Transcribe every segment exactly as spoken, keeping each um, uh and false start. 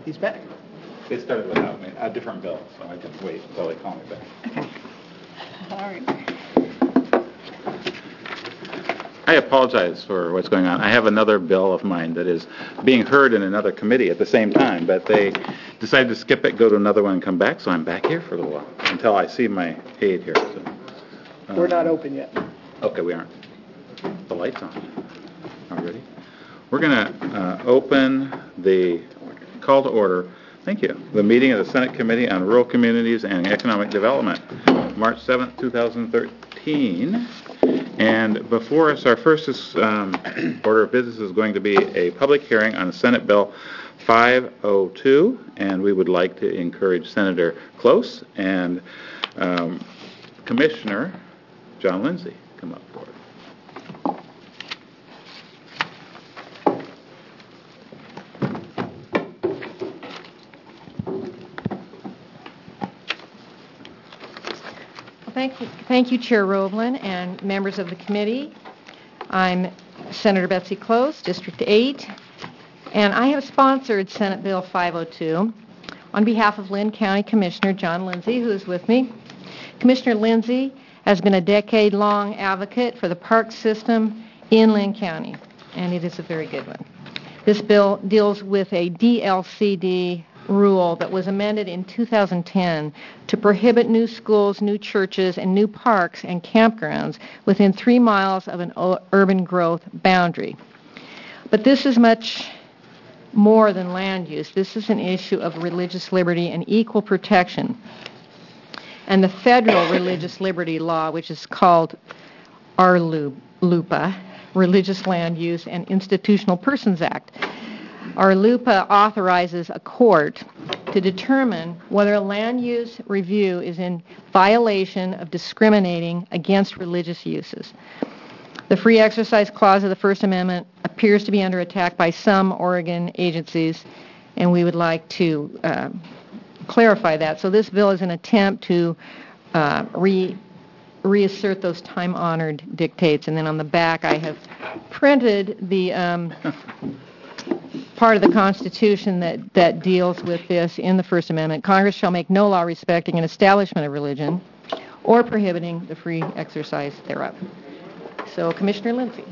He's back. They started without me, a different bill, so I can wait until they call me back. Okay. All right. I apologize for what's going on. I have another bill of mine that is being heard in another committee at the same time, but they decided to skip it, go to another one, and come back, so I'm back here for a little while until I see my aide here. So, um, We're not open yet. Okay, we aren't. The light's on. Are we ready? We're going to uh, open the call to order. Thank you. The meeting of the Senate Committee on Rural Communities and Economic Development, March seventh, two thousand thirteen. And before us, our first um, order of business is going to be a public hearing on Senate Bill five oh two, and we would like to encourage Senator Close and um, Commissioner John Lindsay come up forward. Thank you, thank you, Chair Roblin and members of the committee. I'm Senator Betsy Close, District eight, and I have sponsored Senate Bill five oh two on behalf of Lynn County Commissioner John Lindsay, who is with me. Commissioner Lindsay has been a decade-long advocate for the park system in Lynn County, and it is a very good one. This bill deals with a D L C D rule that was amended in two thousand ten to prohibit new schools, new churches, and new parks and campgrounds within three miles of an urban growth boundary. But this is much more than land use. This is an issue of religious liberty and equal protection. And the federal religious liberty law, which is called R L U P A, Religious Land Use and Institutional Persons Act. R L U P A authorizes a court to determine whether a land use review is in violation of discriminating against religious uses. The Free Exercise Clause of the First Amendment appears to be under attack by some Oregon agencies, and we would like to uh, clarify that. So this bill is an attempt to uh, re reassert those time-honored dictates. And then on the back I have printed the um, part of the Constitution that, that deals with this in the First Amendment. Congress shall make no law respecting an establishment of religion or prohibiting the free exercise thereof. So, Commissioner Lindsay.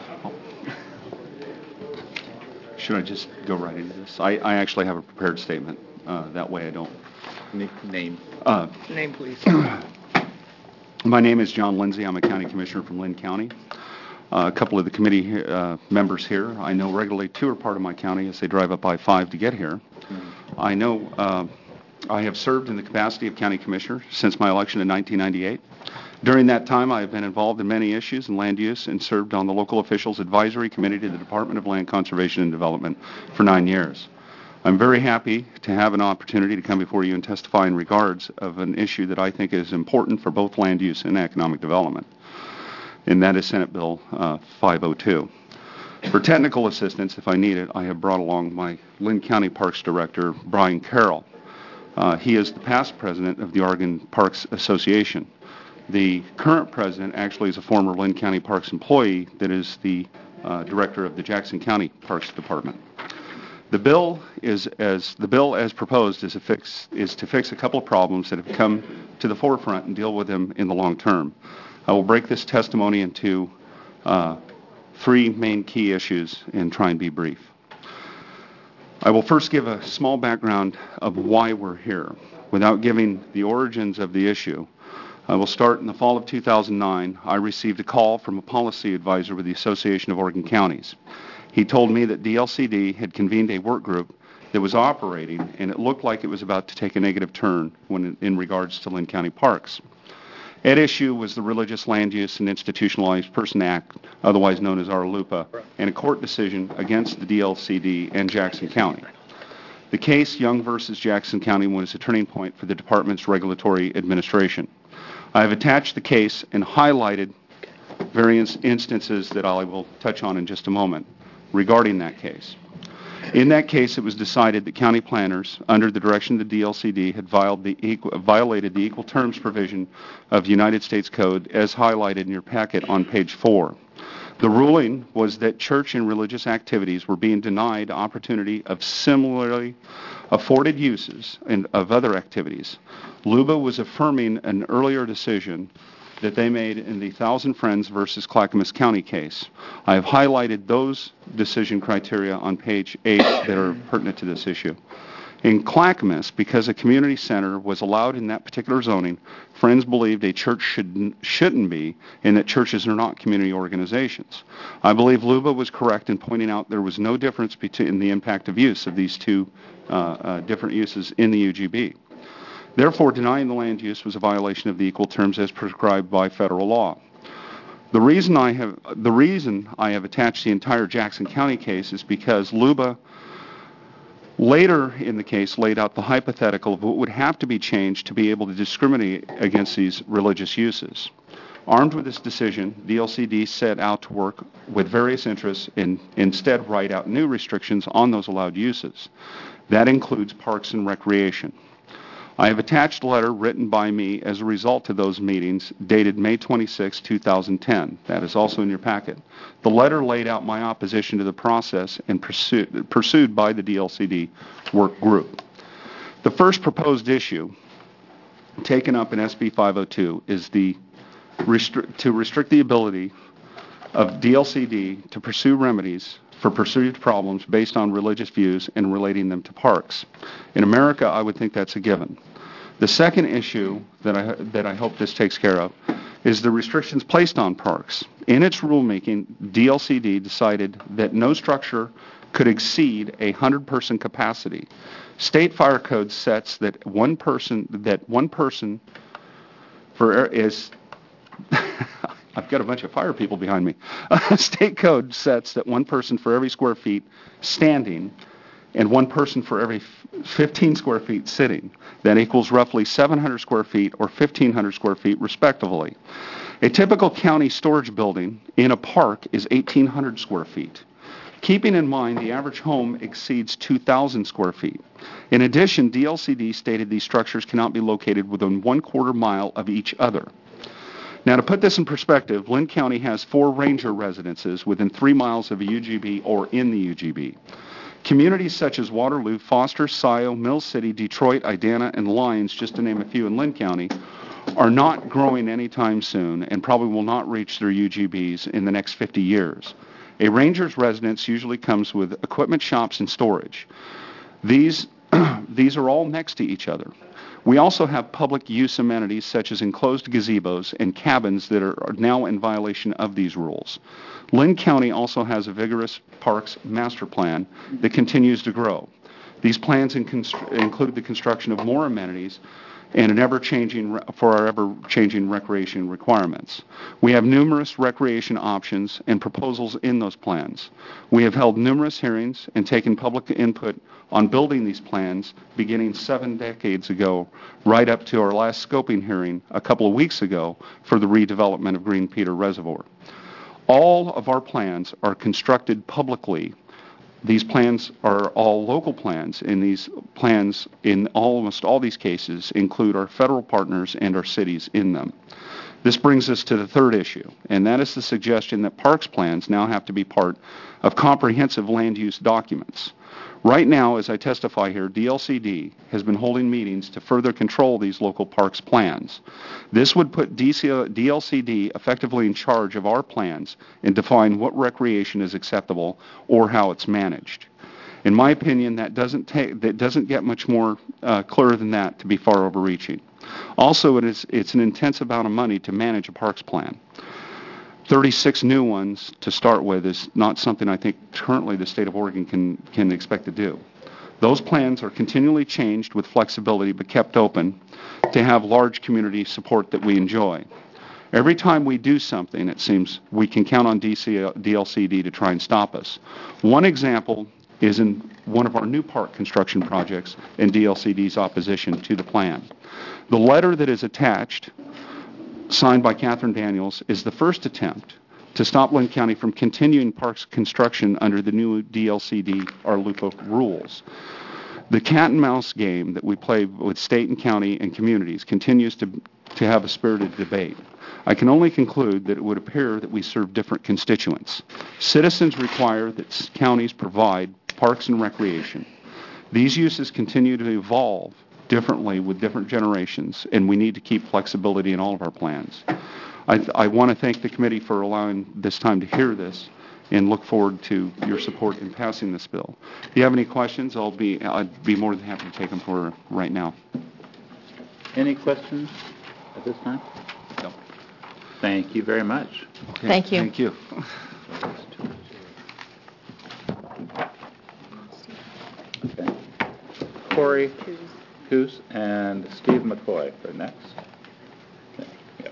Should I just go right into this? I, I actually have a prepared statement. Uh, that way I don't... Name. Uh, Name, please. My name is John Lindsay. I'm a county commissioner from Lynn County. Uh, a couple of the committee uh, members here I know regularly tour part of my county as they drive up I five to get here. Mm-hmm. I know uh, I have served in the capacity of county commissioner since my election in nineteen ninety-eight. During that time, I have been involved in many issues in land use and served on the local officials advisory committee to the Department of Land Conservation and Development for nine years. I'm very happy to have an opportunity to come before you and testify in regards of an issue that I think is important for both land use and economic development, and that is Senate Bill uh, five oh two. For technical assistance, if I need it, I have brought along my Lynn County Parks Director, Brian Carroll. Uh, he is the past president of the Oregon Parks Association. The current president actually is a former Lynn County Parks employee that is the uh, director of the Jackson County Parks Department. The bill is as the bill as proposed is a fix is to fix a couple of problems that have come to the forefront and deal with them in the long term. I will break this testimony into uh, three main key issues and try and be brief. I will first give a small background of why we're here. Without giving the origins of the issue, I will start in the fall of two thousand nine. I received a call from a policy advisor with the Association of Oregon Counties. He told me that D L C D had convened a work group that was operating, and it looked like it was about to take a negative turn when in regards to Lynn County parks. At issue was the Religious Land Use and Institutionalized Person Act, otherwise known as R L U P A, and a court decision against the D L C D and Jackson County. The case, Young versus Jackson County, was a turning point for the department's regulatory administration. I have attached the case and highlighted various instances that I will touch on in just a moment regarding that case. In that case, it was decided that county planners, under the direction of the D L C D, had violated the, equal, violated the equal terms provision of the United States Code as highlighted in your packet on page four. The ruling was that church and religious activities were being denied opportunity of similarly afforded uses and of other activities. L U B A was affirming an earlier decision that they made in the Thousand Friends versus Clackamas County case. I have highlighted those decision criteria on page eight that are pertinent to this issue. In Clackamas, because a community center was allowed in that particular zoning, Friends believed a church shouldn't, shouldn't be, and that churches are not community organizations. I believe L U B A was correct in pointing out there was no difference between the impact of use of these two uh, uh, different uses in the U G B. Therefore, denying the land use was a violation of the equal terms as prescribed by federal law. The reason I have, the reason I have attached the entire Jackson County case is because L U B A later in the case laid out the hypothetical of what would have to be changed to be able to discriminate against these religious uses. Armed with this decision, D L C D set out to work with various interests and instead write out new restrictions on those allowed uses. That includes parks and recreation. I have attached a letter written by me as a result of those meetings dated May twenty-sixth, two thousand ten. That is also in your packet. The letter laid out my opposition to the process and pursued, pursued by the D L C D work group. The first proposed issue taken up in S B five oh two is the restri- to restrict the ability of D L C D to pursue remedies for perceived problems based on religious views and relating them to parks. In America, I would think that's a given. The second issue that I, that I hope this takes care of is the restrictions placed on parks. In its rulemaking, D L C D decided that no structure could exceed a hundred-person capacity. State fire code sets that one person that one person for is. I've got a bunch of fire people behind me. State code sets that one person for every square feet standing and one person for every fifteen square feet sitting. That equals roughly seven hundred square feet or fifteen hundred square feet respectively. A typical county storage building in a park is eighteen hundred square feet. Keeping in mind the average home exceeds two thousand square feet. In addition, D L C D stated these structures cannot be located within one quarter mile of each other. Now, to put this in perspective, Linn County has four ranger residences within three miles of a U G B or in the U G B. Communities such as Waterloo, Foster, Scioto, Mill City, Detroit, Idana, and Lyons, just to name a few in Linn County, are not growing anytime soon and probably will not reach their U G Bs in the next fifty years. A ranger's residence usually comes with equipment shops and storage. These, these are all next to each other. We also have public use amenities such as enclosed gazebos and cabins that are now in violation of these rules. Linn County also has a vigorous parks master plan that continues to grow. These plans include the construction of more amenities and an ever-changing for our ever-changing recreation requirements. We have numerous recreation options and proposals in those plans. We have held numerous hearings and taken public input on building these plans beginning seven decades ago, right up to our last scoping hearing a couple of weeks ago for the redevelopment of Green Peter Reservoir. All of our plans are constructed publicly. These plans are all local plans, and these plans in almost all these cases include our federal partners and our cities in them. This brings us to the third issue, and that is the suggestion that parks plans now have to be part of comprehensive land use documents. Right now, as I testify here, D L C D has been holding meetings to further control these local parks plans. This would put D L C D effectively in charge of our plans and define what recreation is acceptable or how it's managed. In my opinion, that doesn't take, that doesn't get much more uh, clear than that to be far overreaching. Also, it is, it's an intense amount of money to manage a parks plan. thirty-six new ones to start with is not something I think currently the state of Oregon can, can expect to do. Those plans are continually changed with flexibility but kept open to have large community support that we enjoy. Every time we do something, it seems, we can count on D L C D to try and stop us. One example is in one of our new park construction projects and D L C D's opposition to the plan. The letter that is attached, signed by Catherine Daniels, is the first attempt to stop Linn County from continuing parks construction under the new D L C D or L U P A rules. The cat and mouse game that we play with state and county and communities continues to, to have a spirited debate. I can only conclude that it would appear that we serve different constituents. Citizens require that counties provide parks and recreation. These uses continue to evolve differently with different generations, and we need to keep flexibility in all of our plans. I, I want to thank the committee for allowing this time to hear this, and look forward to your support in passing this bill. If you have any questions, I'll be I'd be more than happy to take them for right now. Any questions at this time? No. Thank you very much. Okay. Thank you. Thank you. Okay. Corey Coos and Steve McCoy are next. Okay. Yep.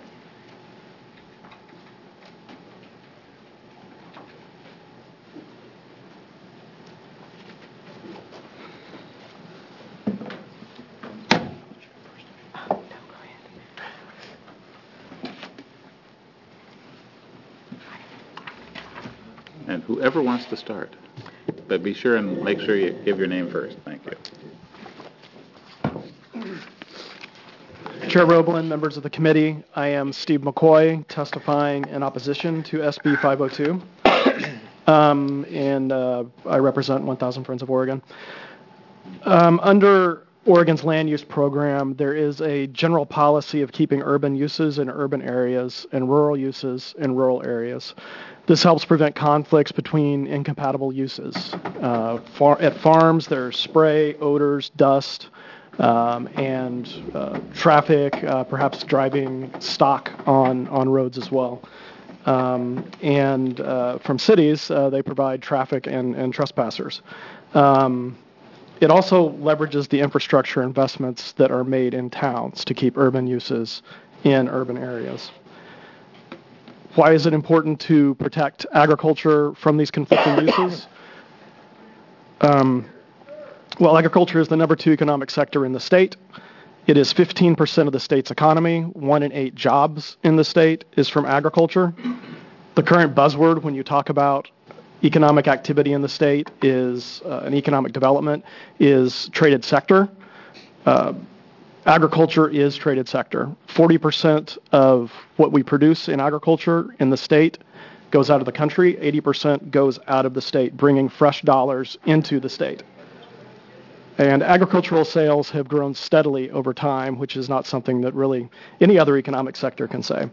And whoever wants to start, but be sure and make sure you give your name first. Thank you. Chair Roblin, members of the committee, I am Steve McCoy, testifying in opposition to S B five oh two, um, and uh, I represent one thousand Friends of Oregon. Um, under Oregon's land use program, there is a general policy of keeping urban uses in urban areas and rural uses in rural areas. This helps prevent conflicts between incompatible uses. Uh, far, at farms, there's spray, odors, dust, um, and uh, traffic, uh, perhaps driving stock on, on roads as well. Um, and uh, from cities, uh, they provide traffic and, and trespassers. Um, it also leverages the infrastructure investments that are made in towns to keep urban uses in urban areas. Why is it important to protect agriculture from these conflicting uses? Um, well, agriculture is the number two economic sector in the state. It is fifteen percent of the state's economy. One in eight jobs in the state is from agriculture. The current buzzword when you talk about economic activity in the state is uh, an economic development is traded sector. Uh, Agriculture is traded sector. forty percent of what we produce in agriculture in the state goes out of the country. eighty percent goes out of the state, bringing fresh dollars into the state. And agricultural sales have grown steadily over time, which is not something that really any other economic sector can say.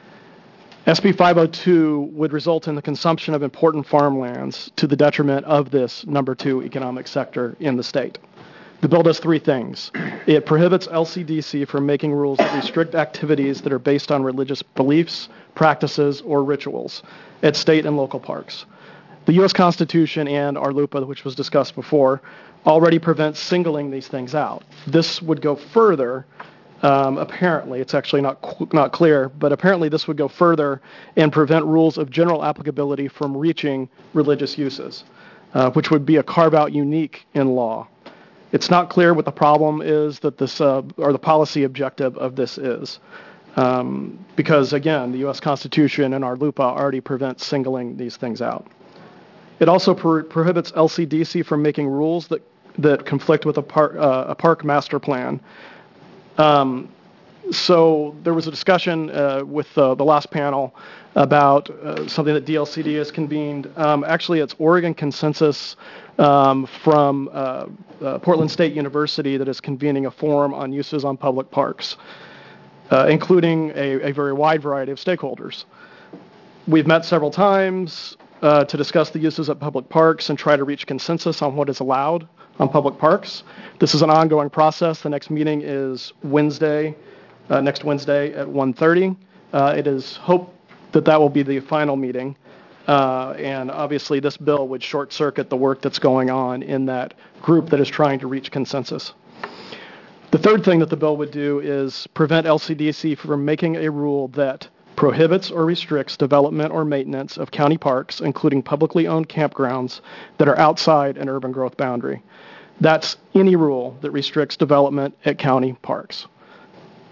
S B five oh two would result in the consumption of important farmlands to the detriment of this number two economic sector in the state. The bill does three things. It prohibits L C D C from making rules that restrict activities that are based on religious beliefs, practices, or rituals at state and local parks. The U S Constitution and our LUPA, which was discussed before, already prevents singling these things out. This would go further, um, apparently, it's actually not, qu- not clear, but apparently this would go further and prevent rules of general applicability from reaching religious uses, uh, which would be a carve-out unique in law. It's not clear what the problem is that this, uh, or the policy objective of this is. Um, because, again, the U S Constitution and our LUPA already prevent singling these things out. It also pro- prohibits L C D C from making rules that, that conflict with a, par- uh, a park master plan. Um, so there was a discussion uh, with uh, the last panel about uh, something that D L C D has convened. Um, actually, it's Oregon Consensus um, from uh, uh, Portland State University that is convening a forum on uses on public parks, uh, including a, a very wide variety of stakeholders. We've met several times uh, to discuss the uses at public parks and try to reach consensus on what is allowed on public parks. This is an ongoing process. The next meeting is Wednesday, uh, next Wednesday at one thirty. Uh, it is hoped that that will be the final meeting. Uh, and obviously this bill would short-circuit the work that's going on in that group that is trying to reach consensus. The third thing that the bill would do is prevent L C D C from making a rule that prohibits or restricts development or maintenance of county parks, including publicly owned campgrounds that are outside an urban growth boundary. That's any rule that restricts development at county parks.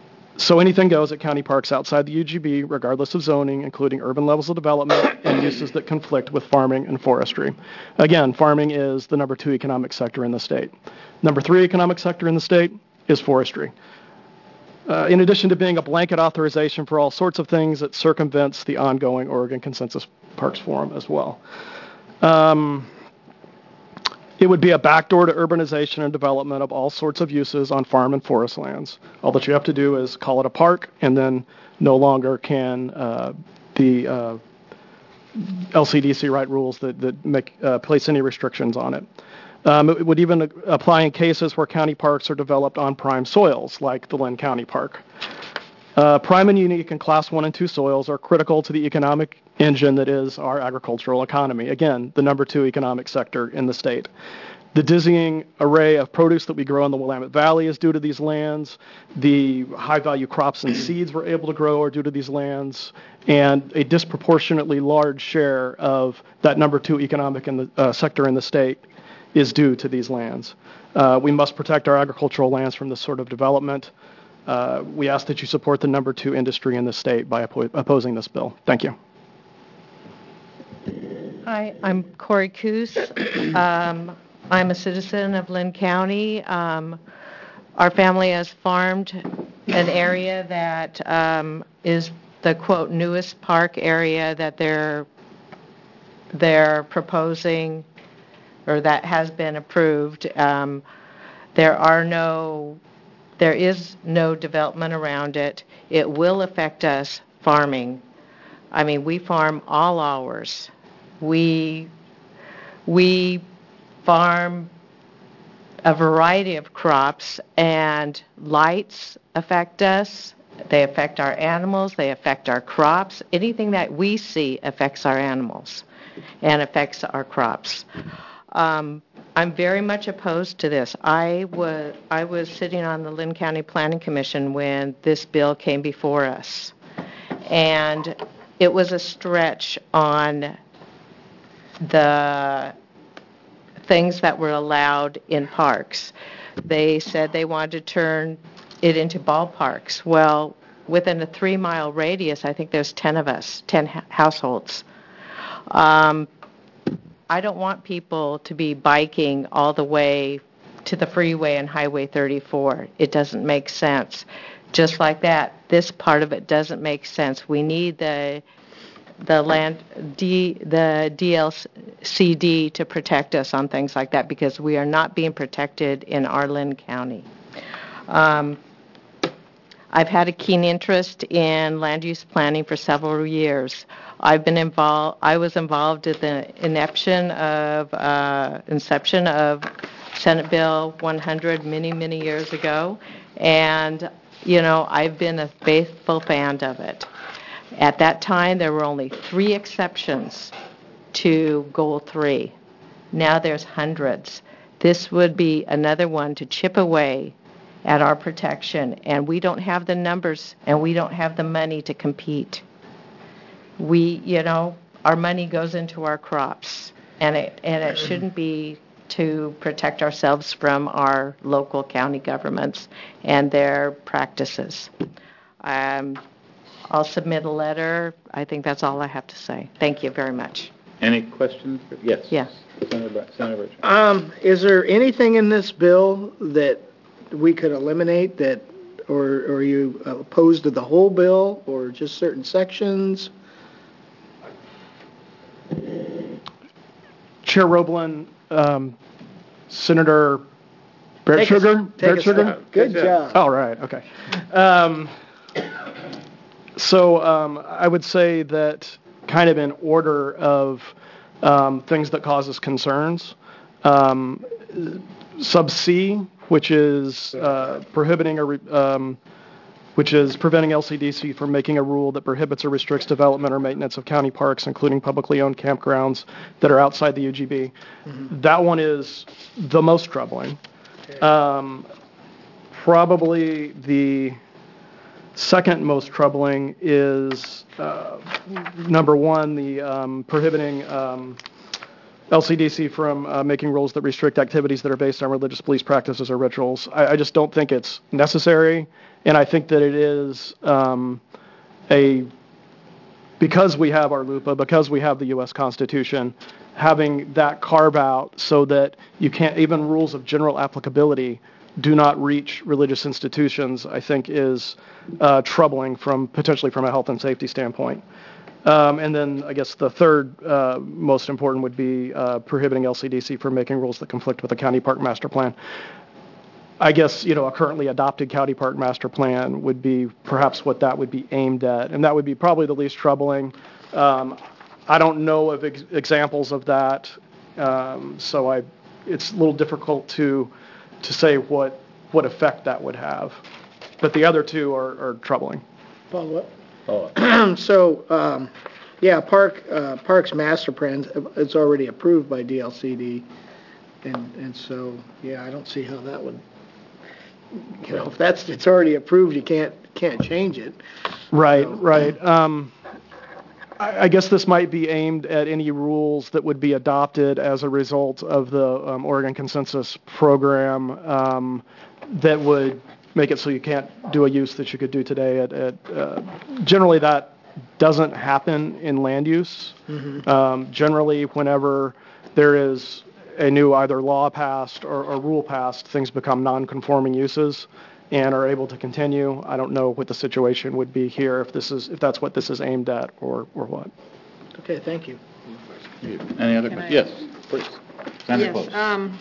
So anything goes at county parks outside the U G B, regardless of zoning, including urban levels of development and uses that conflict with farming and forestry. Again, farming is the number two economic sector in the state. Number three economic sector in the state is forestry. Uh, in addition to being a blanket authorization for all sorts of things, it circumvents the ongoing Oregon Consensus Parks Forum as well. Um, It would be a backdoor to urbanization and development of all sorts of uses on farm and forest lands. All that you have to do is call it a park, and then no longer can uh, the uh, L C D C write rules that, that make uh, place any restrictions on it. Um, it would even apply in cases where county parks are developed on prime soils, like the Lynn County Park. Uh, prime and unique and class one and two soils are critical to the economic engine that is our agricultural economy. Again, the number two economic sector in the state. The dizzying array of produce that we grow in the Willamette Valley is due to these lands. The high-value crops and seeds we're able to grow are due to these lands. And a disproportionately large share of that number two economic in the, uh, sector in the state is due to these lands. Uh, we must protect our agricultural lands from this sort of development. Uh, we ask that you support the number two industry in the state by oppo- opposing this bill. Thank you. Hi, I'm Corey Coos. Um, I'm a citizen of Lynn County. Um, our family has farmed an area that um, is the, quote, newest park area that they're they're proposing, or that has been approved. Um, there are no, there is no development around it. It will affect us farming. I mean, we farm all hours. We we farm a variety of crops, and lights affect us. They affect our animals. They affect our crops. Anything that we see affects our animals and affects our crops. Um, I'm very much opposed to this. I was I was sitting on the Lynn County Planning Commission when this bill came before us, and it was a stretch on the things that were allowed in parks. They said they wanted to turn it into ballparks. Well, within a three-mile radius, I think there's ten of us, ten ha- households. Um, I don't want people to be biking all the way to the freeway and Highway thirty-four. It doesn't make sense. Just like that, this part of it doesn't make sense. We need the the land D the D L C D to protect us on things like that, because we are not being protected in our Lynn County. Um, I've had a keen interest in land use planning for several years. I've been involved. I was involved in the inception of uh, inception of Senate Bill one hundred many many years ago, and you know I've been a faithful fan of it. At that time, there were only three exceptions to Goal three. Now there's hundreds. This would be another one to chip away at our protection, and we don't have the numbers, and we don't have the money to compete. We, you know, our money goes into our crops, and it and it shouldn't be to protect ourselves from our local county governments and their practices. Um, I'll submit a letter. I think that's all I have to say. Thank you very much. Any questions? Yes. Yeah. Senator, Senator Richard. Um, is there anything in this bill that we could eliminate, that, or, or are you opposed to the whole bill, or just certain sections? Chair Roblin, um, Senator Barrett Take a- Sugar? take Barrett a Sugar? step. Good job. All right, okay. Um, so um, I would say that kind of in order of um, things that cause us concerns, um, sub C, which is uh, prohibiting a, re- um, which is preventing L C D C from making a rule that prohibits or restricts development or maintenance of county parks, including publicly owned campgrounds that are outside the U G B. Mm-hmm. That one is the most troubling. Um, probably the second most troubling is uh, number one, the um, prohibiting um, L C D C from uh, making rules that restrict activities that are based on religious beliefs, practices, or rituals. I, I just don't think it's necessary, And I think that it is um, a, because we have our LUPA, because we have the U S Constitution, having that carve out so that you can't, even rules of general applicability do not reach religious institutions, I think is uh, troubling from potentially from a health and safety standpoint. Um, and then I guess the third uh, most important would be uh, prohibiting L C D C from making rules that conflict with the county park master plan. I guess, you know, a currently adopted county park master plan would be perhaps what that would be aimed at, and that would be probably the least troubling. Um, I don't know of ex- examples of that, um, so I, it's a little difficult to to say what what effect that would have. But the other two are, are troubling. Follow up? So, um, yeah, Park, uh, Parks Master Plan, it's already approved by D L C D, and, and so, yeah, I don't see how that would, you know, if that's, it's already approved, you can't, can't change it. Right, So- right. Um, I, I guess this might be aimed at any rules that would be adopted as a result of the um, Oregon Consensus Program um, that would make it so you can't do a use that you could do today. At, at uh, generally, that doesn't happen in land use. Mm-hmm. Um, generally, whenever there is a new either law passed or, or rule passed, things become non-conforming uses and are able to continue. I don't know what the situation would be here if this is if that's what this is aimed at or or what. Okay, thank you. Any other Can questions? I- Yes, please. Senator Yes. Close. Um,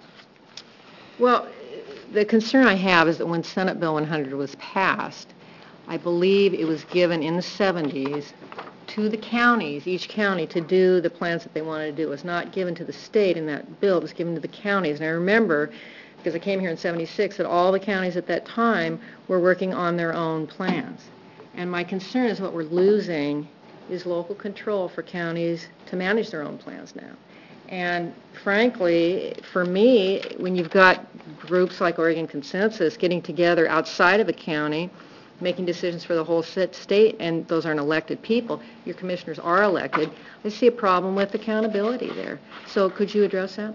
well, the concern I have is that when Senate Bill one hundred was passed, I believe it was given in the seventies to the counties, each county, to do the plans that they wanted to do. It was not given to the state in that bill. It was given to the counties. And I remember, because I came here in seventy-six, that all the counties at that time were working on their own plans. And my concern is what we're losing is local control for counties to manage their own plans now. And frankly, for me, when you've got groups like Oregon Consensus getting together outside of a county, making decisions for the whole state, and those aren't elected people, your commissioners are elected, I see a problem with accountability there. So could you address that?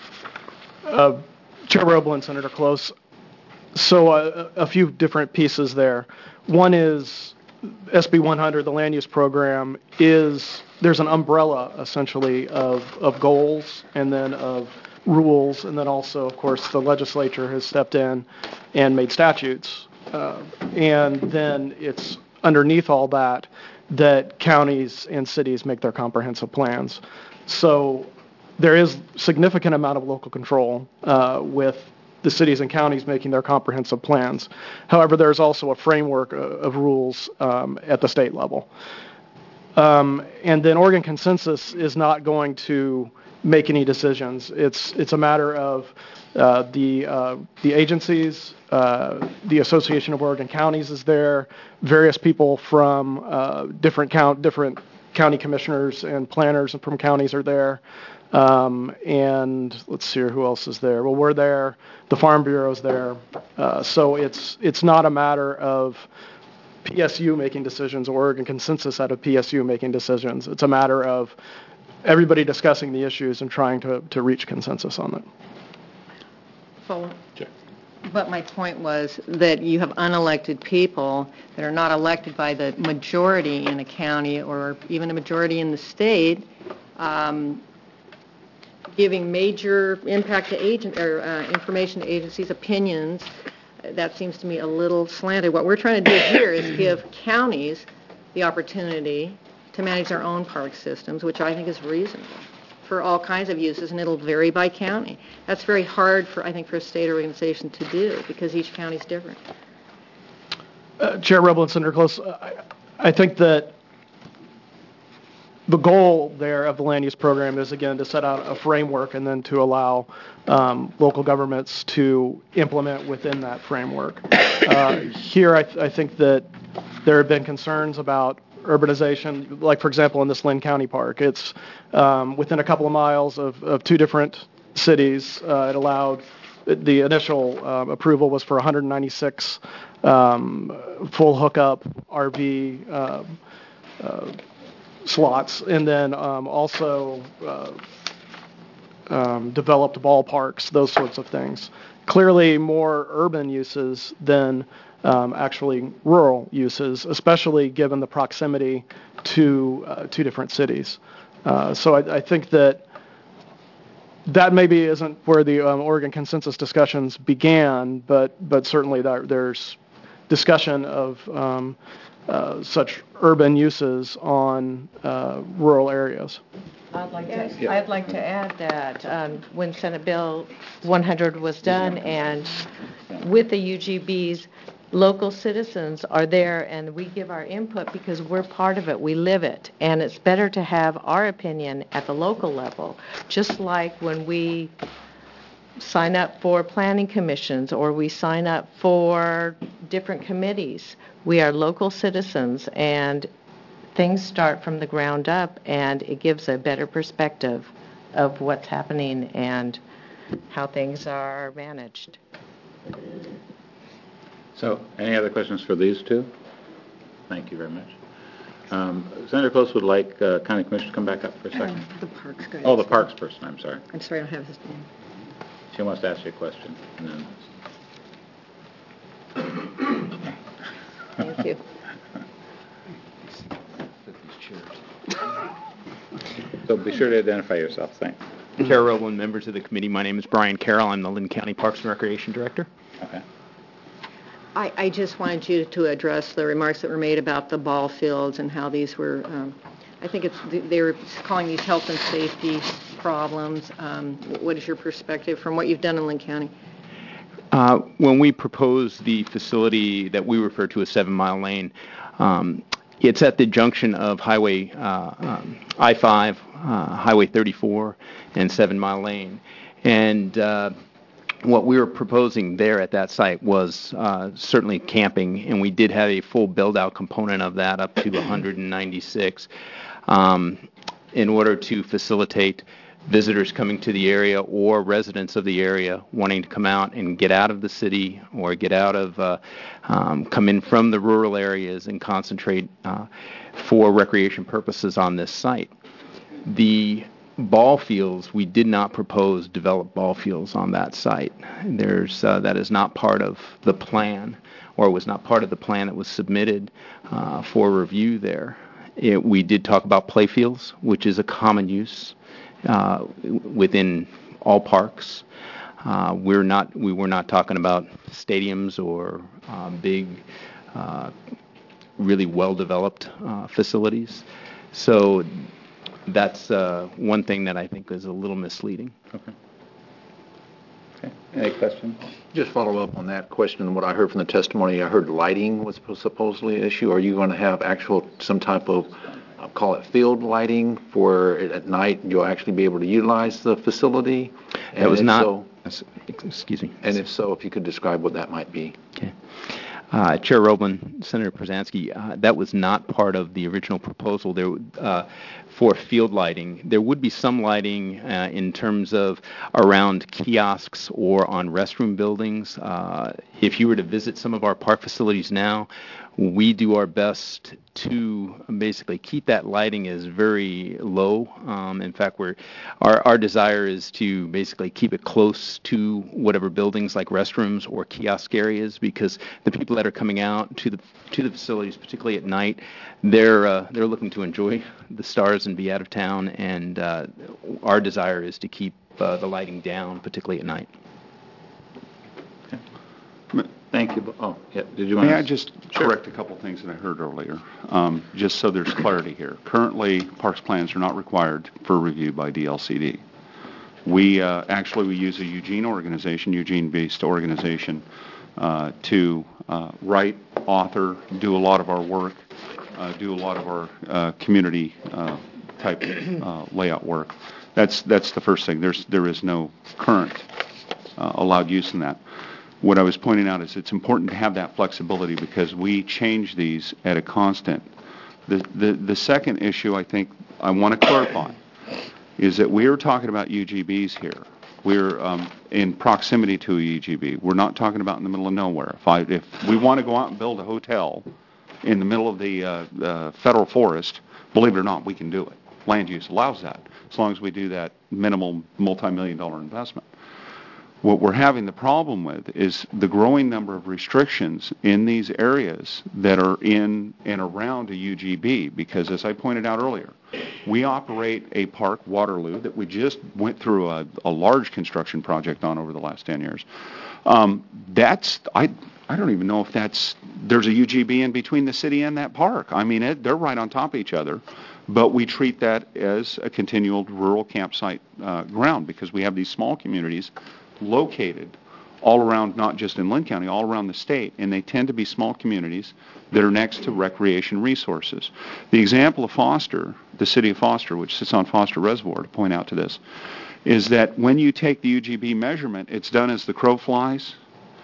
Uh, Chair Roblin, Senator Close. So uh, a few different pieces there. One is S B one hundred, the land use program, is there's an umbrella essentially of, of goals and then of rules, and then also, of course, the legislature has stepped in and made statutes. Uh, and then it's underneath all that that counties and cities make their comprehensive plans. So there is significant amount of local control uh, with the cities and counties making their comprehensive plans. However, there's also a framework of rules um, at the state level. Um, and then Oregon Consensus is not going to make any decisions. It's it's a matter of uh, the uh, the agencies, uh, the Association of Oregon Counties is there, various people from uh, different count different county commissioners and planners from counties are there. Um, and let's see here, who else is there? Well, we're there. The Farm Bureau's there. Uh, so it's it's not a matter of P S U making decisions or Oregon Consensus out of P S U making decisions. It's a matter of everybody discussing the issues and trying to, to reach consensus on it. Follow. Sure. But my point was that you have unelected people that are not elected by the majority in a county or even a majority in the state, um, giving major impact to agent or uh, information to agencies' opinions. That seems to me a little slanted. What we're trying to do here is give counties the opportunity to manage their own park systems, which I think is reasonable for all kinds of uses, and it'll vary by county. That's very hard for, I think, for a state organization to do because each county is different. Uh, Chair Rebel and Senator Close, I, I think that the goal there of the land use program is, again, to set out a framework and then to allow um, local governments to implement within that framework. Uh, here, I, th- I think that there have been concerns about urbanization, like, for example, in this Lynn County Park. It's um, within a couple of miles of, of two different cities. Uh, it allowed, the initial um, approval was for one hundred ninety-six um, full hookup R V uh, uh, slots, and then um, also uh, um, developed ballparks, those sorts of things. Clearly more urban uses than um, actually rural uses, especially given the proximity to uh, two different cities. Uh, so I, I think that that maybe isn't where the um, Oregon consensus discussions began, but but certainly there, there's discussion of um, uh, such urban uses on uh, rural areas. I'd like to, I'd like to add that um, when Senate Bill one hundred was done and with the U G Bs, local citizens are there and we give our input because we're part of it, we live it, and it's better to have our opinion at the local level, just like when we sign up for planning commissions or we sign up for different committees. We are local citizens and things start from the ground up, and it gives a better perspective of what's happening and how things are managed. So, any other questions for these two? Thank you very much. Um, Senator Close would like uh, County Commissioner to come back up for a second. The parks guy. Oh, the Parks person, I'm sorry. I'm sorry, I don't have his name. She wants to ask you a question. And then... Thank you. So be sure to identify yourself. Thanks. Chair Roblin, members of the committee, my name is Brian Carroll. I'm the Lynn County Parks and Recreation Director. Okay. I, I just wanted you to address the remarks that were made about the ball fields and how these were, um, I think it's, they were calling these health and safety problems. Um, what is your perspective from what you've done in Lynn County? Uh, when we proposed the facility that we refer to as Seven Mile Lane, um, it's at the junction of Highway uh, um, I five, uh, Highway thirty-four, and Seven Mile Lane. And uh, what we were proposing there at that site was uh, certainly camping, and we did have a full build-out component of that up to one hundred ninety-six um, in order to facilitate visitors coming to the area or residents of the area wanting to come out and get out of the city or get out of, uh, um, come in from the rural areas and concentrate uh, for recreation purposes on this site. The ball fields, we did not propose develop ball fields on that site. There's, uh, that is not part of the plan, or was not part of the plan that was submitted uh, for review there. It, we did talk about play fields, which is a common use Uh, within all parks. Uh, we're not, we were not talking about stadiums or uh, big, uh, really well-developed uh, facilities. So that's uh, one thing that I think is a little misleading. Okay. Okay. Any questions? Just follow up on that question and what I heard from the testimony. I heard lighting was supposedly an issue. Are you going to have actual, some type of, I'll call it field lighting for at night you'll actually be able to utilize the facility? That was not, so, excuse me. And if so, if you could describe what that might be. Okay. Uh, Chair Roblin, Senator Przansky, uh, that was not part of the original proposal. There, uh, for field lighting, there would be some lighting uh, in terms of around kiosks or on restroom buildings. Uh, if you were to visit some of our park facilities now, we do our best to basically keep that lighting as very low. Um, in fact, we're, our, our desire is to basically keep it close to whatever buildings like restrooms or kiosk areas, because the people that are coming out to the to the facilities, particularly at night, they're uh, they're looking to enjoy the stars and be out of town, and uh, our desire is to keep uh, the lighting down, particularly at night. Thank you. Oh, yeah. Did you want May to? I just correct a couple things that I heard earlier, um, just so there's clarity here. Currently, parks plans are not required for review by D L C D. We uh, actually we use a Eugene organization, Eugene-based organization, uh, to uh, write, author, do a lot of our work, uh, do a lot of our uh, community uh, type uh, layout work. That's that's the first thing. There's there is no current uh, allowed use in that. What I was pointing out is it's important to have that flexibility because we change these at a constant. The, the, the second issue I think I want to clarify is that we are talking about U G Bs here. We're um, in proximity to a U G B. We're not talking about in the middle of nowhere. If, I, if we want to go out and build a hotel in the middle of the uh, uh, federal forest, believe it or not, we can do it. Land use allows that, as long as we do that minimal multi-million dollar investment. What we're having the problem with is the growing number of restrictions in these areas that are in and around a U G B, because as I pointed out earlier, we operate a park, Waterloo, that we just went through a, a large construction project on over the last ten years. Um, that's, I, I don't even know if that's, there's a U G B in between the city and that park. I mean, it, they're right on top of each other. But we treat that as a continual rural campsite uh, ground, because we have these small communities located all around, not just in Lynn County, all around the state, and they tend to be small communities that are next to recreation resources. The example of Foster, the city of Foster, which sits on Foster Reservoir, to point out to this, is that when you take the U G B measurement, it's done as the crow flies.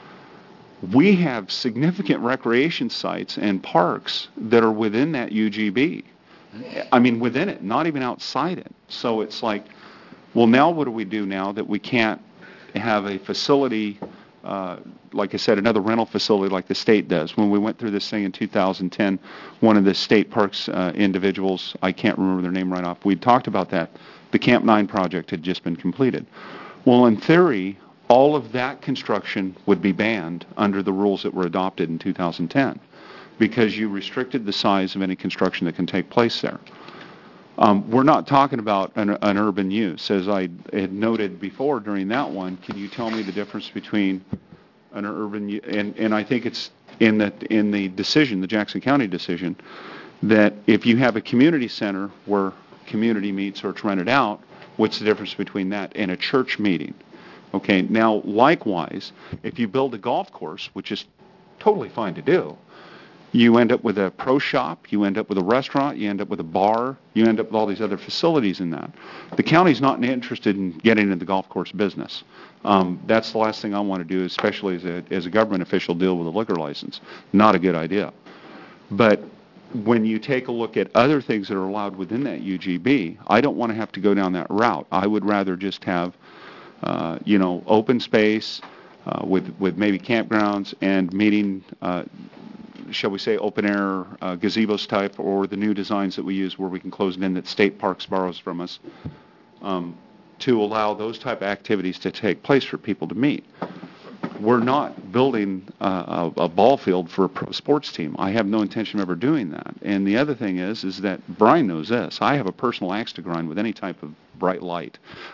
We have significant recreation sites and parks that are within that U G B. I mean, within it, not even outside it. So it's like, well, now what do we do now that we can't have a facility, uh, like I said, another rental facility like the state does? When we went through this thing in two thousand ten, one of the state parks uh, individuals, I can't remember their name right off, we talked about that. The Camp nine project had just been completed. Well, in theory, all of that construction would be banned under the rules that were adopted in two thousand ten, because you restricted the size of any construction that can take place there. Um, we're not talking about an, an urban use. As I had noted before during that one, can you tell me the difference between an urban use, and, and I think it's in the, in the decision, the Jackson County decision, that if you have a community center where community meets or it's rented out, what's the difference between that and a church meeting? Okay, now likewise, if you build a golf course, which is totally fine to do, you end up with a pro shop, you end up with a restaurant, you end up with a bar, you end up with all these other facilities in that. The county's not interested in getting into the golf course business. Um, that's the last thing I want to do, especially as a, as a government official, deal with a liquor license. Not a good idea. But when you take a look at other things that are allowed within that U G B, I don't want to have to go down that route. I would rather just have, uh, you know, open space uh, with, with maybe campgrounds and meeting, uh, shall we say, open-air uh, gazebos type, or the new designs that we use where we can close it in that State Parks borrows from us, um, to allow those type of activities to take place for people to meet. We're not building uh, a, a ball field for a pro sports team. I have no intention of ever doing that. And the other thing is, is that Brian knows this. I have a personal axe to grind with any type of bright light.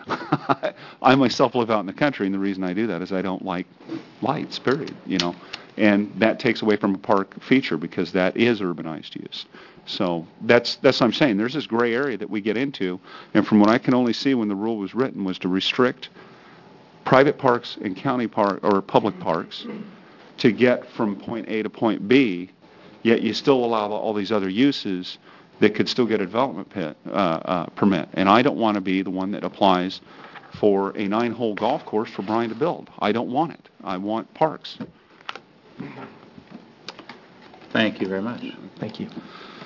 I myself live out in the country, and the reason I do that is I don't like lights, period, you know. And that takes away from a park feature, because that is urbanized use. So that's that's what I'm saying. There's this gray area that we get into, and from what I can only see when the rule was written was to restrict private parks and county park or public parks to get from point A to point B, yet you still allow all these other uses that could still get a development pit, uh, uh, permit. And I don't want to be the one that applies for a nine-hole golf course for Brian to build. I don't want it. I want parks. Thank you very much. Thank you.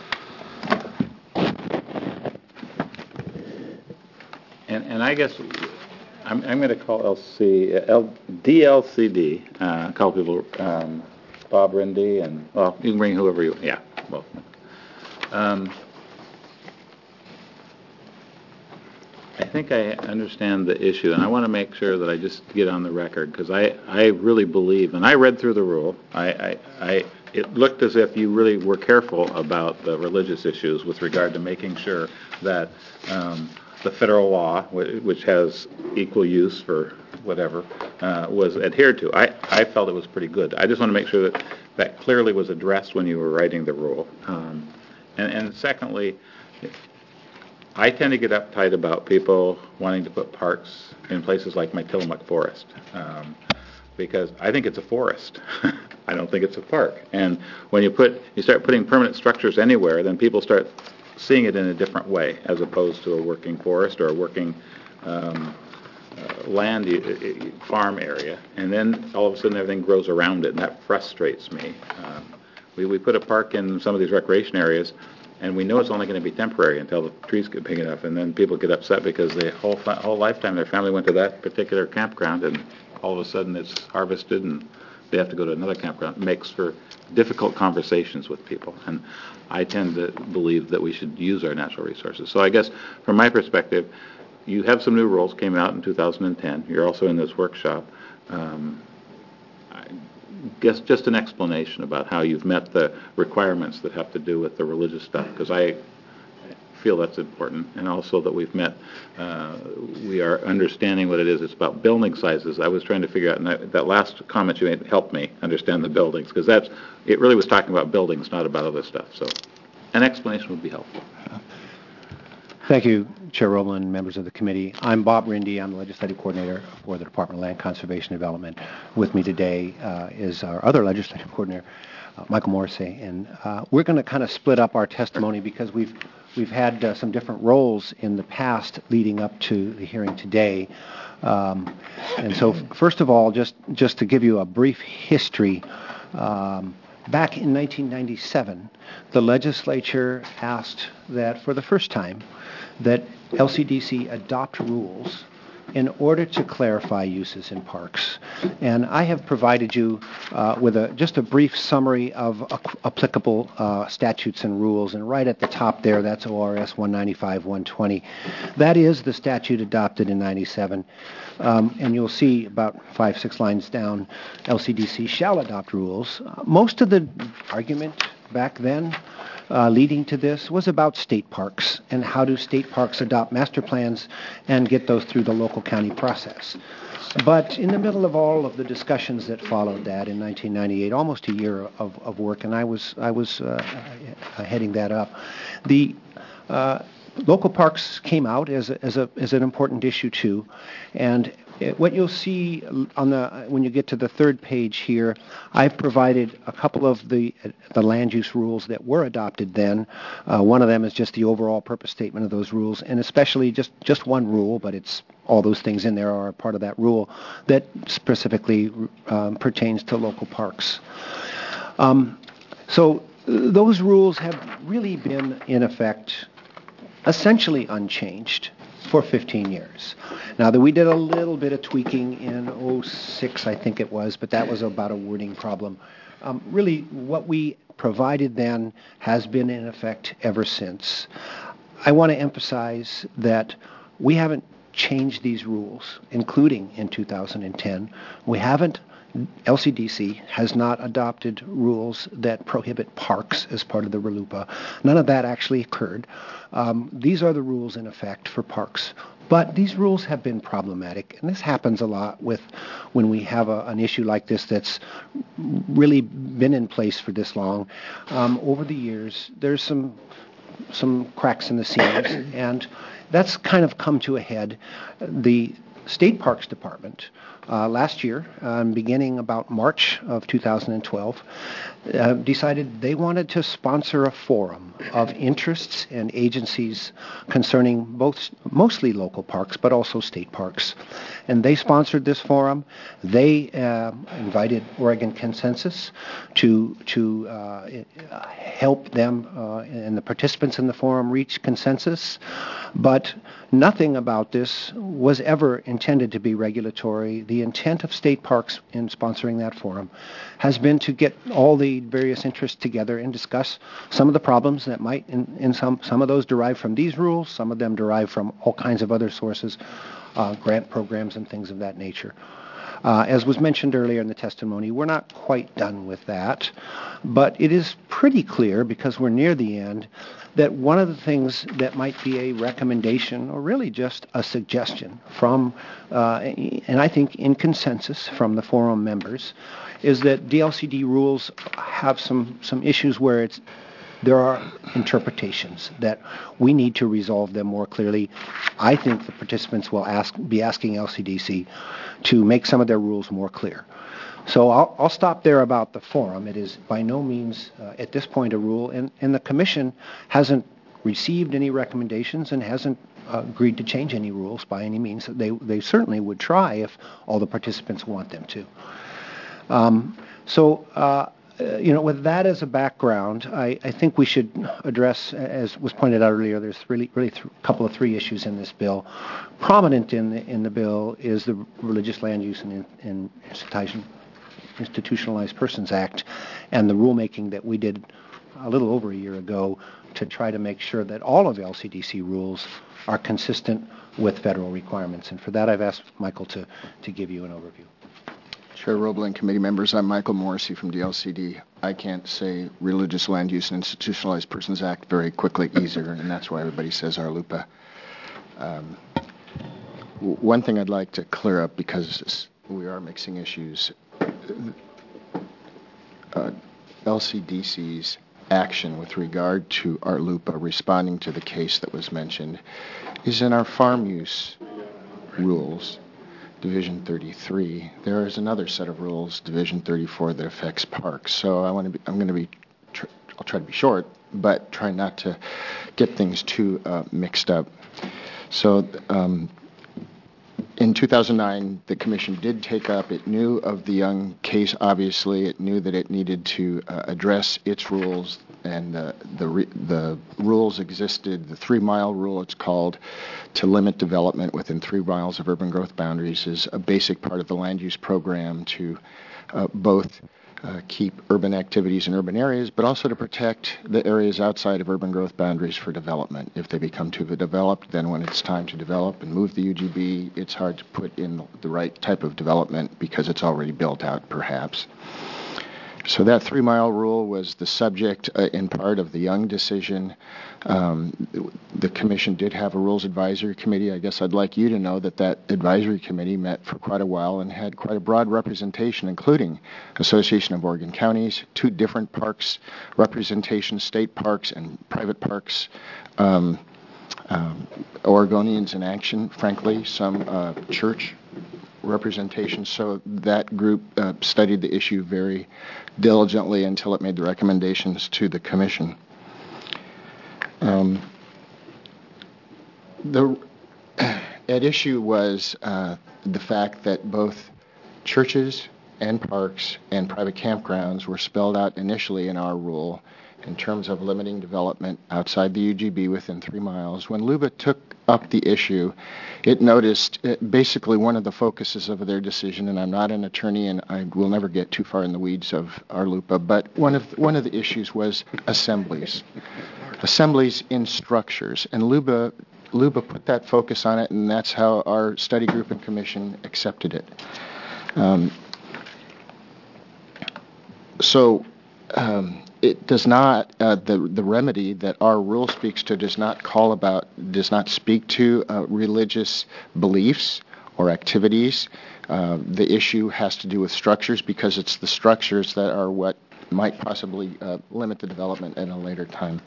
And, and I guess I'm, I'm going to call L C, L, D L C D, uh, call people um, Bob Rindy, and, well, you can bring whoever you, yeah, both. Um, I think I understand the issue, and I want to make sure that I just get on the record, because I, I really believe, and I read through the rule, I, I, I, it looked as if you really were careful about the religious issues with regard to making sure that um, the federal law, which has equal use for whatever, uh, was adhered to. I, I felt it was pretty good. I just want to make sure that that clearly was addressed when you were writing the rule. Um, and, and secondly, I tend to get uptight about people wanting to put parks in places like my Tillamook Forest, um, because I think it's a forest. I don't think it's a park. And when you put, you start putting permanent structures anywhere, then people start seeing it in a different way, as opposed to a working forest or a working um, uh, land uh, farm area. And then all of a sudden everything grows around it, and that frustrates me. Um, we, we put a park in some of these recreation areas, and we know it's only going to be temporary until the trees get big enough, and then people get upset because the whole whole lifetime their family went to that particular campground, and all of a sudden it's harvested and they have to go to another campground. It makes for difficult conversations with people, and I tend to believe that we should use our natural resources. So I guess from my perspective, you have some new rules, came out in two thousand ten. You're also in this workshop. Um, I guess just an explanation about how you've met the requirements that have to do with the religious stuff, because I feel that's important, and also that we've met, uh, we are understanding what it is. It's about building sizes. I was trying to figure out, and that, that last comment you made helped me understand the buildings, because that's, it really was talking about buildings, not about other stuff. So an explanation would be helpful. Thank you, Chair Roblin, members of the committee. I'm Bob Rindy. I'm the legislative coordinator for the Department of Land Conservation and Development. With me today uh, is our other legislative coordinator, uh, Michael Morrissey, and uh, we're going to kind of split up our testimony because we've we've had uh, some different roles in the past leading up to the hearing today. Um, and so, f- first of all, just just to give you a brief history. Um, Back in nineteen ninety-seven, the legislature asked that for the first time that L C D C adopt rules in order to clarify uses in parks. And I have provided you uh, with a, just a brief summary of uh, applicable uh, statutes and rules. And right at the top there, that's O R S one ninety-five one twenty. That is the statute adopted in ninety-seven. Um, and you'll see about five, six lines down, L C D C shall adopt rules. Uh, most of the argument back then uh, leading to this was about state parks and how do state parks adopt master plans and get those through the local county process. But in the middle of all of the discussions that followed that in nineteen ninety-eight, almost a year of, of work, and I was I was uh, heading that up, the uh, local parks came out as a, as a as an important issue too, and it, what you'll see on the when you get to the third page here, I've provided a couple of the the land use rules that were adopted then. Uh, one of them is just the overall purpose statement of those rules, and especially just just one rule, but it's all those things in there are a part of that rule that specifically um, pertains to local parks. Um, so those rules have really been in effect essentially unchanged for fifteen years. Now, that we did a little bit of tweaking in oh six, I think it was, but that was about a wording problem. Um, really, what we provided then has been in effect ever since. I want to emphasize that we haven't changed these rules, including in two thousand ten. We haven't L C D C has not adopted rules that prohibit parks as part of the RLUIPA. None of that actually occurred. Um, these are the rules in effect for parks. But these rules have been problematic, and this happens a lot with when we have a, an issue like this that's really been in place for this long. Um, over the years, there's some some cracks in the seams, and that's kind of come to a head. The State Parks Department uh, last year, um, beginning about March of two thousand twelve, uh, decided they wanted to sponsor a forum of interests and agencies concerning both mostly local parks but also state parks. And they sponsored this forum. They uh, invited Oregon Consensus to to uh, help them uh, and the participants in the forum reach consensus. But nothing about this was ever intended to be regulatory. The intent of state parks in sponsoring that forum has been to get all the various interests together and discuss some of the problems that might, in, in some, some of those derive from these rules, some of them derive from all kinds of other sources, uh, grant programs and things of that nature. Uh, as was mentioned earlier in the testimony, we're not quite done with that, but it is pretty clear, because we're near the end, that one of the things that might be a recommendation, or really just a suggestion from, uh, and I think in consensus from the forum members, is that D L C D rules have some, some issues where it's there are interpretations that we need to resolve them more clearly. I think the participants will ask, be asking L C D C to make some of their rules more clear. So I'll, I'll stop there about the forum. It is by no means uh, at this point a rule, and, and the Commission hasn't received any recommendations and hasn't uh, agreed to change any rules by any means. They, they certainly would try if all the participants want them to. Um, so, uh, you know, with that as a background, I, I think we should address, as was pointed out earlier, there's really, really th- a couple of three issues in this bill. Prominent in the, in the bill is the Religious Land Use and, and Institution, Institutionalized Persons Act and the rulemaking that we did a little over a year ago to try to make sure that all of L C D C rules are consistent with federal requirements. And for that, I've asked Michael to, to give you an overview. Chair Roblin, committee members, I'm Michael Morrissey from D L C D. I can't say Religious Land Use and Institutionalized Persons Act very quickly either, and that's why everybody says R L U P A. Um, w- one thing I'd like to clear up, because we are mixing issues, uh, L C D C's action with regard to R L U P A responding to the case that was mentioned is in our farm use rules. Division thirty-three. There is another set of rules, Division thirty-four, that affects parks. So I want to be, I'm going to be, tr- I'll try to be short, but try not to get things too uh, mixed up. So um, in two thousand nine, the Commission did take up, it knew of the Young case, obviously. It knew that it needed to uh, address its rules, and uh, the re- the rules existed. The three-mile rule, it's called, to limit development within three miles of urban growth boundaries is a basic part of the land use program to uh, both uh, keep urban activities in urban areas, but also to protect the areas outside of urban growth boundaries for development. If they become too developed, then when it's time to develop and move the U G B, it's hard to put in the right type of development because it's already built out, perhaps. So that three-mile rule was the subject, uh, in part, of the Young decision. Um, the Commission did have a Rules Advisory Committee. I guess I'd like you to know that that advisory committee met for quite a while and had quite a broad representation, including Association of Oregon Counties, two different parks representation, state parks and private parks, um, um, Oregonians in action, frankly, some uh, church representation. So that group uh, studied the issue very diligently until it made the recommendations to the Commission. Um, the at issue was uh, the fact that both churches and parks and private campgrounds were spelled out initially in our rule in terms of limiting development outside the U G B within three miles. When L U B A took up the issue, it noticed uh, basically one of the focuses of their decision, and I'm not an attorney and I will never get too far in the weeds of our L U P A, but one of one of the issues was assemblies. Assemblies in structures, and L U B A L U B A put that focus on it, and that's how our study group and commission accepted it. Um, so um, it does not, uh, the the remedy that our rule speaks to does not call about, does not speak to uh, religious beliefs or activities. Uh, the issue has to do with structures because it's the structures that are what might possibly uh, limit the development at a later time.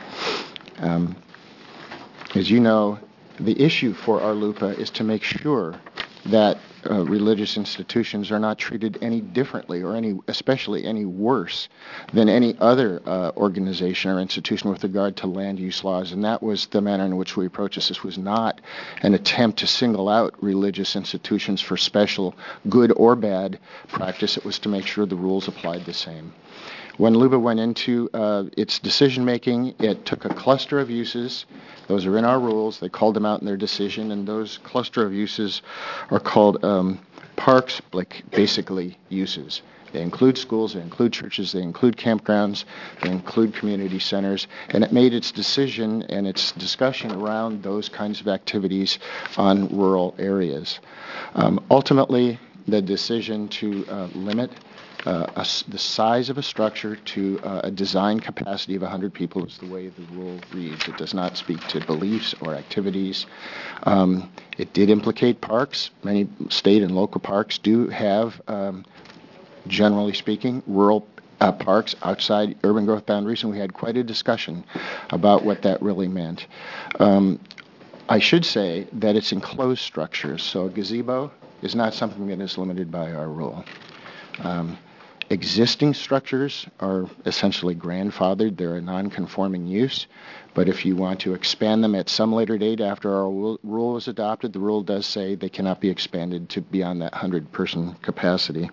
Um, as you know, the issue for our L U P A is to make sure that uh, religious institutions are not treated any differently or any, especially any worse than any other uh, organization or institution with regard to land use laws. And that was the manner in which we approached this. This was not an attempt to single out religious institutions for special good or bad practice. It was to make sure the rules applied the same. When L U B A went into uh, its decision-making, it took a cluster of uses. Those are in our rules. They called them out in their decision, and those cluster of uses are called um, parks, like basically uses. They include schools, they include churches, they include campgrounds, they include community centers, and it made its decision and its discussion around those kinds of activities on rural areas. Um, ultimately, the decision to uh, limit Uh, a, the size of a structure to uh, a design capacity of one hundred people is the way the rule reads. It does not speak to beliefs or activities. Um, it did implicate parks. Many state and local parks do have, um, generally speaking, rural uh, parks outside urban growth boundaries, and we had quite a discussion about what that really meant. Um, I should say that it's enclosed structures, so a gazebo is not something that is limited by our rule. Um, Existing structures are essentially grandfathered. They're a non-conforming use. But if you want to expand them at some later date after our rule is adopted, the rule does say they cannot be expanded to beyond that one hundred person capacity.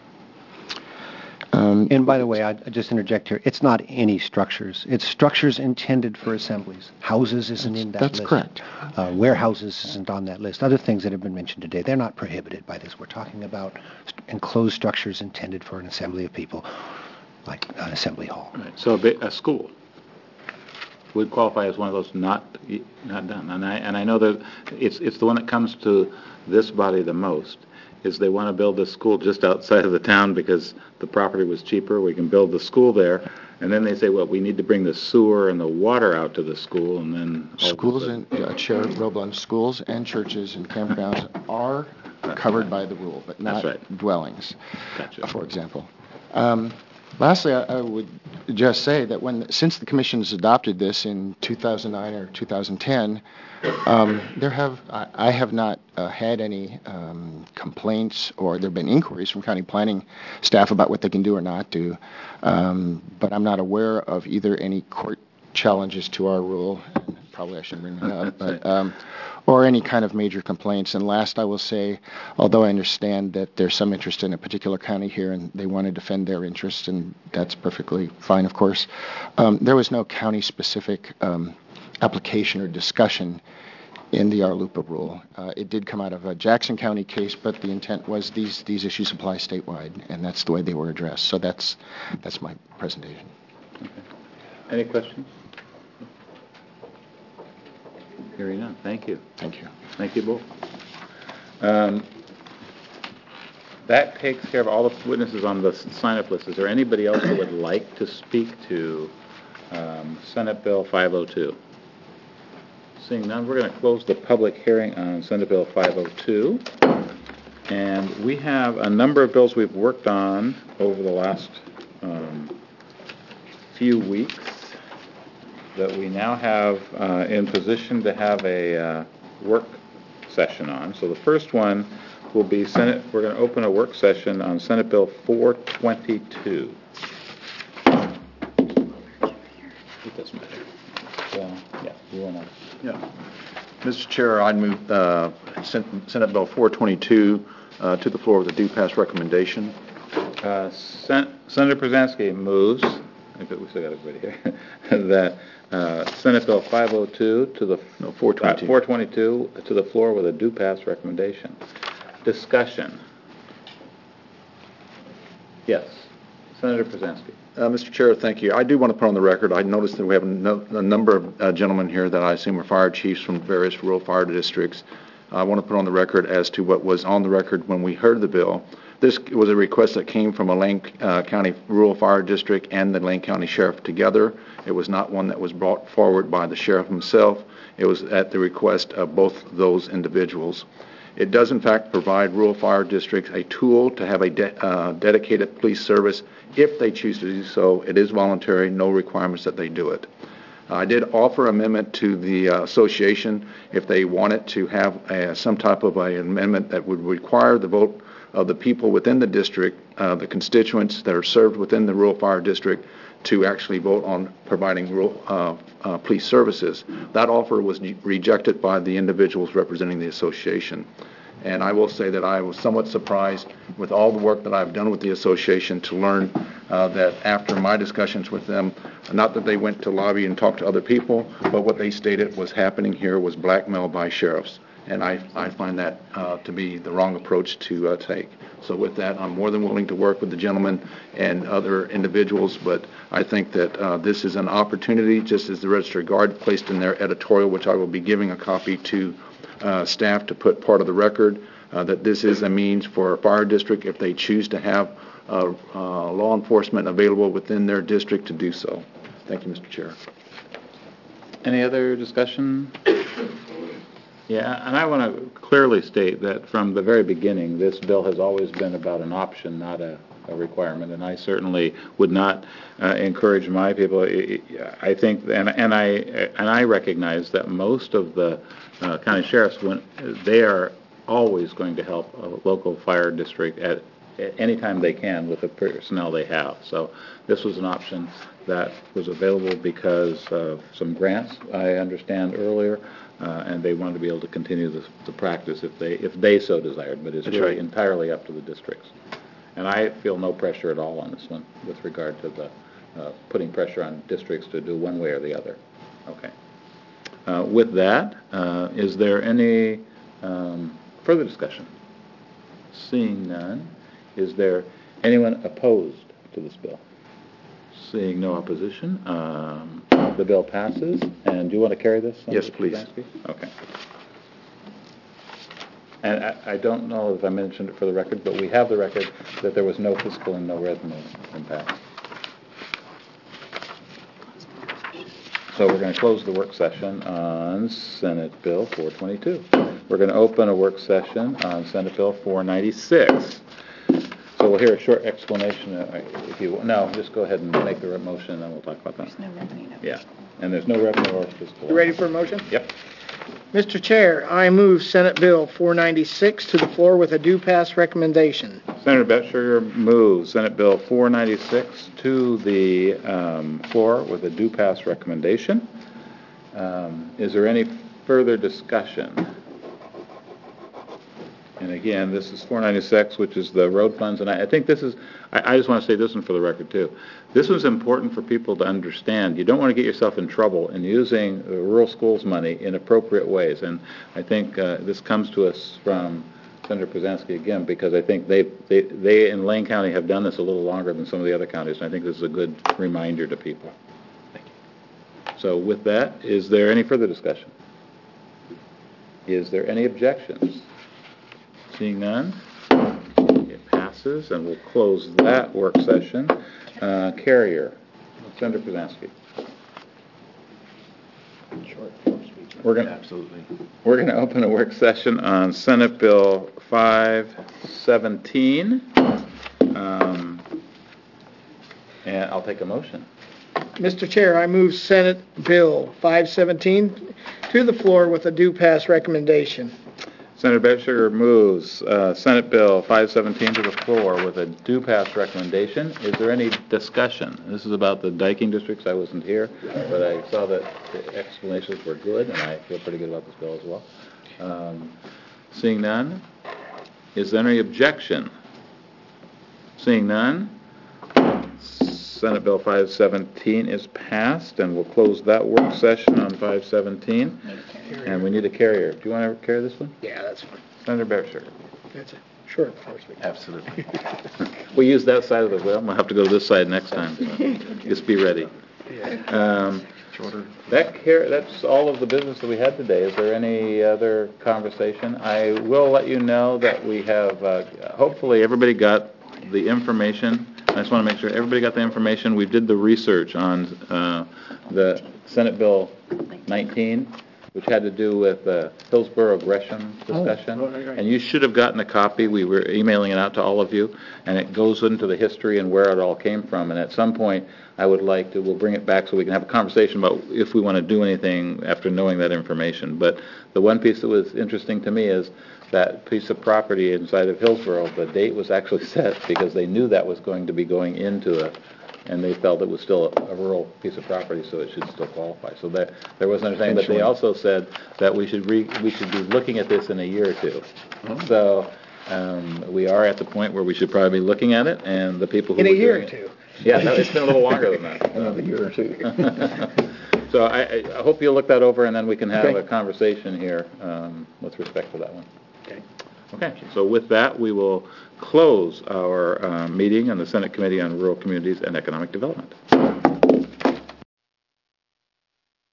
Um, and by the way, I'd just interject here. It's not any structures. It's structures intended for assemblies. Houses isn't in that that's list. That's correct. Uh, warehouses isn't on that list. Other things that have been mentioned today, they're not prohibited by this. We're talking about st- enclosed structures intended for an assembly of people, like an assembly hall. Right. So a, bit, a school. would qualify as one of those not not done. And I and I know that it's it's the one that comes to this body the most. Is they want to build this school just outside of the town because the property was cheaper. We can build the school there, and then they say, well, we need to bring the sewer and the water out to the school, and then all of a Schools sudden- and, uh, Chair Roblin, schools and churches and campgrounds are covered by the rule, but not That's right. dwellings, Gotcha. for example. Um, Lastly, I I would just say that when, since the commission has adopted this in two thousand nine or two thousand ten, um, there have, I I have not uh, had any um, complaints, or there have been inquiries from county planning staff about what they can do or not do, um, but I'm not aware of either any court challenges to our rule, and probably I shouldn't bring that up, but, um, or any kind of major complaints. And last, I will say, although I understand that there's some interest in a particular county here and they want to defend their interests, and that's perfectly fine, of course, um, there was no county-specific um, application or discussion in the Arlupa rule. Uh, it did come out of a Jackson County case, but the intent was these these issues apply statewide, and that's the way they were addressed. So that's that's my presentation. Okay. Any questions? Hearing none. Thank you. Thank you. Thank you both. Um, That takes care of all the witnesses on the sign-up list. Is there anybody else who would like to speak to um, Senate Bill five oh two? Seeing none, we're going to close the public hearing on Senate Bill five oh two. And we have a number of bills we've worked on over the last um, few weeks that we now have uh, in position to have a uh, work session on. So the first one will be Senate, we're going to open a work session on Senate Bill four twenty-two. It doesn't matter. So, yeah, you want to... Yeah. Mister Chair, I'd move uh, Sen- Senate Bill four twenty-two uh, to the floor with a due pass recommendation. Uh, Sen- Senator Przansky moves, I think we still got everybody here, that uh, Senate Bill five oh two to the... No, four twenty-two. Uh, four twenty-two to the floor with a due pass recommendation. Discussion. Yes. Senator Przansky. Uh, Mister Chair, thank you. I do want to put on the record, I noticed that we have a, no, a number of uh, gentlemen here that I assume are fire chiefs from various rural fire districts. I want to put on the record as to what was on the record when we heard the bill. This was a request that came from a Lane uh, County Rural Fire District and the Lane County Sheriff together. It was not one that was brought forward by the sheriff himself. It was at the request of both those individuals. It does, in fact, provide rural fire districts a tool to have a de- uh, dedicated police service if they choose to do so. It is voluntary, no requirements that they do it. I did offer amendment to the uh, association if they wanted to have a, some type of an amendment that would require the vote of the people within the district, uh, the constituents that are served within the rural fire district, to actually vote on providing rural uh, uh, police services. That offer was rejected by the individuals representing the association. And I will say that I was somewhat surprised with all the work that I've done with the association to learn uh, that after my discussions with them, not that they went to lobby and talk to other people, but what they stated was happening here was blackmail by sheriffs. And I, I find that uh, to be the wrong approach to uh, take. So with that, I'm more than willing to work with the gentleman and other individuals, but I think that uh, this is an opportunity, just as the Register Guard placed in their editorial, which I will be giving a copy to uh, staff to put part of the record, uh, that this is a means for a fire district, if they choose to have uh, uh, law enforcement available within their district, to do so. Thank you, Mister Chair. Any other discussion? Yeah, and I want to clearly state that from the very beginning, this bill has always been about an option, not a, a requirement, and I certainly would not uh, encourage my people. I think, and, and I and I recognize that most of the uh, county sheriffs, when they are always going to help a local fire district at, at any time they can with the personnel they have. So this was an option that was available because of some grants, I understand earlier. Uh, and they wanted to be able to continue the, the practice if they if they so desired, but it's That's really right. entirely up to the districts. And I feel no pressure at all on this one with regard to the uh, putting pressure on districts to do one way or the other. Okay. Uh, with that, uh, is there any um, further discussion? Seeing none, is there anyone opposed to this bill? Seeing no opposition, um, the bill passes. And do you want to carry this? Yes, Senator please. Kubansky? Okay. And I, I don't know if I mentioned it for the record, but we have the record that there was no fiscal and no revenue impact. So we're going to close the work session on Senate Bill four twenty-two. We're going to open a work session on Senate Bill four ninety-six. So we'll hear a short explanation, uh, if you, no, just go ahead and make the motion, and then we'll talk about that. There's no revenue. Yeah, and there's no revenue or fiscal. You ready for a motion? Yep. Mister Chair, I move Senate Bill four ninety-six to the floor with a due pass recommendation. Senator Bettscher moves Senate Bill four ninety-six to the um, floor with a due pass recommendation. Um, is there any further discussion? And again, this is four ninety-six, which is the road funds, and I, I think this is, I, I just want to say this one for the record too. This was important for people to understand. You don't want to get yourself in trouble in using the rural schools money in appropriate ways, and I think uh, this comes to us from Senator Pruzansky again, because I think they, they, they in Lane County have done this a little longer than some of the other counties, and I think this is a good reminder to people. Thank you. So with that, is there any further discussion? Is there any objections? Seeing none, it passes, and we'll close that work session. Uh, Carrier, Senator Pruzansky. We're going absolutely. We're going to open a work session on Senate Bill five seventeen, um, and I'll take a motion. Mister Chair, I move Senate Bill five seventeen to the floor with a due pass recommendation. Senator Bettscher moves uh, Senate Bill five seventeen to the floor with a due pass recommendation. Is there any discussion? This is about the diking districts. I wasn't here, but I saw that the explanations were good, and I feel pretty good about this bill as well. Um, seeing none, is there any objection? Seeing none, Senate Bill five seventeen is passed, and we'll close that work session on five seventeen. And we need a carrier. Do you want to carry this one? Yeah, that's fine. Senator Bettscher. That's a short first. Absolutely. We use that side of the wheel. We'll have to go to this side next time. So just be ready. Um, that car- that's all of the business that we had today. Is there any other conversation? I will let you know that we have, uh, hopefully everybody got the information. I just want to make sure everybody got the information. We did the research on uh, the Senate Bill nineteen, which had to do with the Hillsborough-Gresham discussion. Oh, right, right. And you should have gotten a copy. We were emailing it out to all of you, and it goes into the history and where it all came from. And at some point, I would like to, we'll bring it back so we can have a conversation about if we want to do anything after knowing that information. But the one piece that was interesting to me is that piece of property inside of Hillsborough, the date was actually set because they knew that was going to be going into a, and they felt it was still a, a rural piece of property, so it should still qualify. So that there was understanding, but they also said that we should re, we should be looking at this in a year or two. Mm-hmm. So um, we are at the point where we should probably be looking at it, and the people who in a were year or doing two. It, yeah, no, it's been a little longer than that. Another year or two. So I, I hope you'll look that over, and then we can have Okay. a conversation here um, with respect to that one. Okay. Okay, so with that, we will close our uh, meeting on the Senate Committee on Rural Communities and Economic Development.